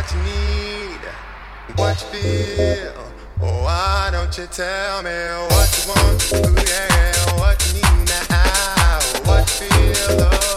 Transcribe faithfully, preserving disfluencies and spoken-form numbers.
what you need, what you feel. Oh, why don't you tell me what you want, ooh, yeah, what you need now, what you feel, oh.